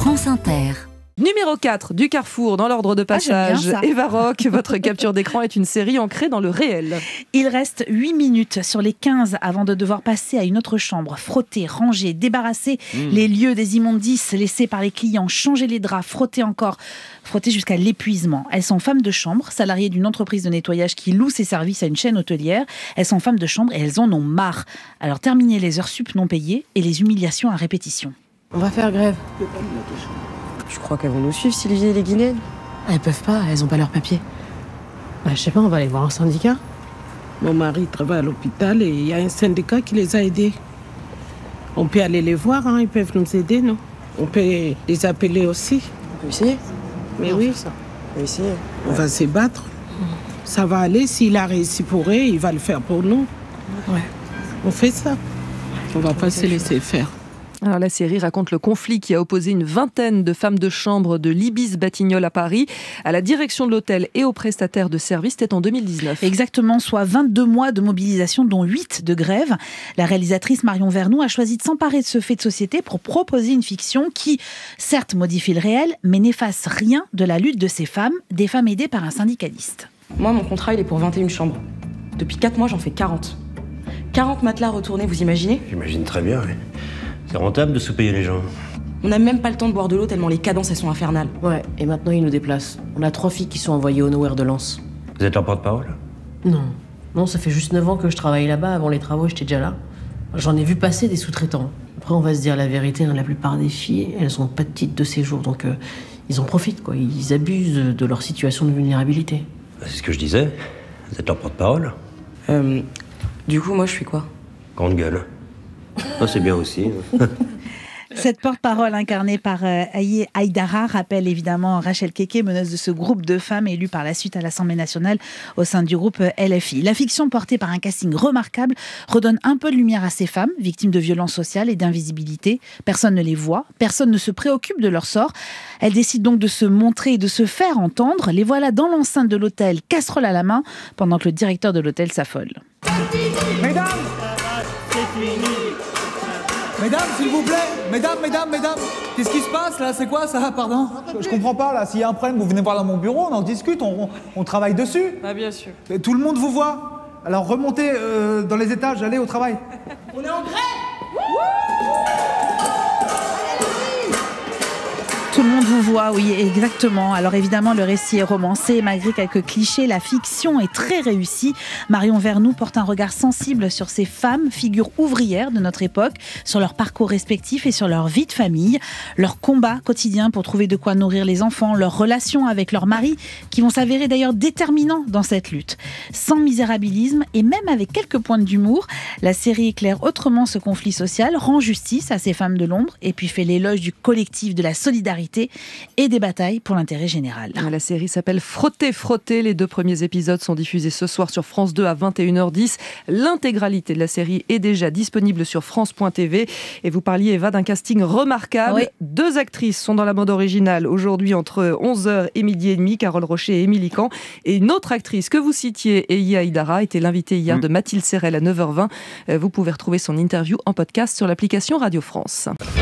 France Inter. Numéro 4 du Carrefour, dans l'ordre de passage. Eva Rock, votre capture d'écran est une série ancrée dans le réel. Il reste 8 minutes sur les 15 avant de devoir passer à une autre chambre. Frotter, ranger, débarrasser les lieux des immondices laissés par les clients, changer les draps, frotter encore, frotter jusqu'à l'épuisement. Elles sont femmes de chambre, salariées d'une entreprise de nettoyage qui loue ses services à une chaîne hôtelière. Elles sont femmes de chambre et elles en ont marre. Alors terminer les heures sup non payées et les humiliations à répétition. On va faire grève. Je crois qu'elles vont nous suivre, Sylvie et les Guinéennes. Elles peuvent pas, elles ont pas leur papier. Je sais pas, on va aller voir un syndicat. Mon mari travaille à l'hôpital et il y a un syndicat qui les a aidés. On peut aller les voir, ils peuvent nous aider, non? On peut les appeler aussi. On peut essayer. Mais oui, ça. On peut essayer. On va se battre. Ça va aller, s'il a réussi pour eux, il va le faire pour nous. Ouais. On fait ça. On va pas se laisser faire. Alors, la série raconte le conflit qui a opposé une vingtaine de femmes de chambre de l'Ibis Batignolles à Paris à la direction de l'hôtel et aux prestataires de services. C'était en 2019. Exactement, soit 22 mois de mobilisation, dont 8 de grève. La réalisatrice Marion Vernou a choisi de s'emparer de ce fait de société pour proposer une fiction qui, certes, modifie le réel, mais n'efface rien de la lutte de ces femmes, des femmes aidées par un syndicaliste. Moi, mon contrat, il est pour 21 chambres. Depuis 4 mois, j'en fais 40. 40 matelas retournés, vous imaginez ? J'imagine très bien, oui. C'est rentable de sous-payer les gens. On n'a même pas le temps de boire de l'eau tellement les cadences, elles sont infernales. Ouais, et maintenant ils nous déplacent. On a 3 filles qui sont envoyées au Nowhere de Lens. Vous êtes leur porte-parole ? Non, ça fait juste 9 ans que je travaille là-bas. Avant les travaux, j'étais déjà là. J'en ai vu passer des sous-traitants. Après, on va se dire la vérité, la plupart des filles, elles ont pas de titre de séjour. Donc, ils en profitent, quoi. Ils abusent de leur situation de vulnérabilité. C'est ce que je disais. Vous êtes leur porte-parole ? Du coup, moi, je suis quoi ? Grande gueule. C'est bien aussi. Cette porte-parole incarnée par Aïe Aïdara rappelle évidemment Rachel Keke, meneuse de ce groupe de femmes élue par la suite à l'Assemblée nationale au sein du groupe LFI. La fiction, portée par un casting remarquable, redonne un peu de lumière à ces femmes, victimes de violences sociales et d'invisibilité. Personne ne les voit, personne ne se préoccupe de leur sort. Elles décident donc de se montrer et de se faire entendre. Les voilà dans l'enceinte de l'hôtel, casserole à la main, pendant que le directeur de l'hôtel s'affole. Mesdames, c'est fini. Mesdames, s'il vous plaît, mesdames, qu'est-ce qui se passe là? C'est quoi ça? Pardon? Je comprends pas là, s'il y a un problème, vous venez voir dans mon bureau, on en discute, on travaille dessus. Ah bien sûr. Et tout le monde vous voit. Alors remontez dans les étages, allez au travail. On est en grève. Tout le monde vous voit, oui, exactement. Alors évidemment, le récit est romancé, malgré quelques clichés, la fiction est très réussie. Marion Vernou porte un regard sensible sur ces femmes, figures ouvrières de notre époque, sur leur parcours respectif et sur leur vie de famille, leur combat quotidien pour trouver de quoi nourrir les enfants, leurs relations avec leurs maris, qui vont s'avérer d'ailleurs déterminants dans cette lutte. Sans misérabilisme et même avec quelques pointes d'humour, la série éclaire autrement ce conflit social, rend justice à ces femmes de l'ombre et puis fait l'éloge du collectif, de la solidarité et des batailles pour l'intérêt général. La série s'appelle Frotter, Frotter. Les 2 premiers épisodes sont diffusés ce soir sur France 2 à 21h10. L'intégralité de la série est déjà disponible sur France.tv. Et vous parliez, Eva, d'un casting remarquable. Oui. 2 actrices sont dans la bande originale aujourd'hui entre 11h et midi et demi, Carole Rocher et Émilie Camp. Et une autre actrice que vous citiez, Aïe Aïdara, était l'invitée hier de Mathilde Serrel à 9h20. Vous pouvez retrouver son interview en podcast sur l'application Radio France.